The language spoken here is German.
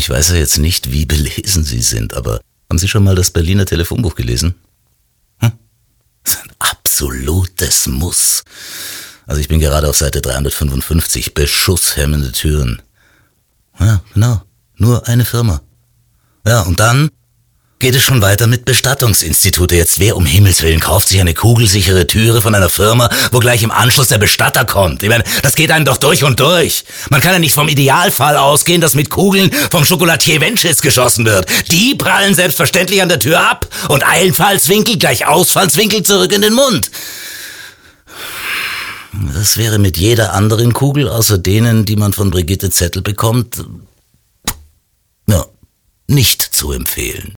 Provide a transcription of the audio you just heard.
Ich weiß ja jetzt nicht, wie belesen Sie sind, aber haben Sie schon mal das Berliner Telefonbuch gelesen? Das ist ein absolutes Muss. Also ich bin gerade auf Seite 355, beschusshemmende Türen. Ja, genau, nur eine Firma. Ja, und dann geht es schon weiter mit Bestattungsinstitute. Jetzt wer um Himmels Willen kauft sich eine kugelsichere Türe von einer Firma, wo gleich im Anschluss der Bestatter kommt? Ich meine, das geht einem doch durch und durch. Man kann ja nicht vom Idealfall ausgehen, dass mit Kugeln vom Chocolatier Wenschitz geschossen wird. Die prallen selbstverständlich an der Tür ab und Einfallswinkel gleich Ausfallswinkel zurück in den Mund. Das wäre mit jeder anderen Kugel, außer denen, die man von Brigitte Zettel bekommt, ja, nicht zu empfehlen.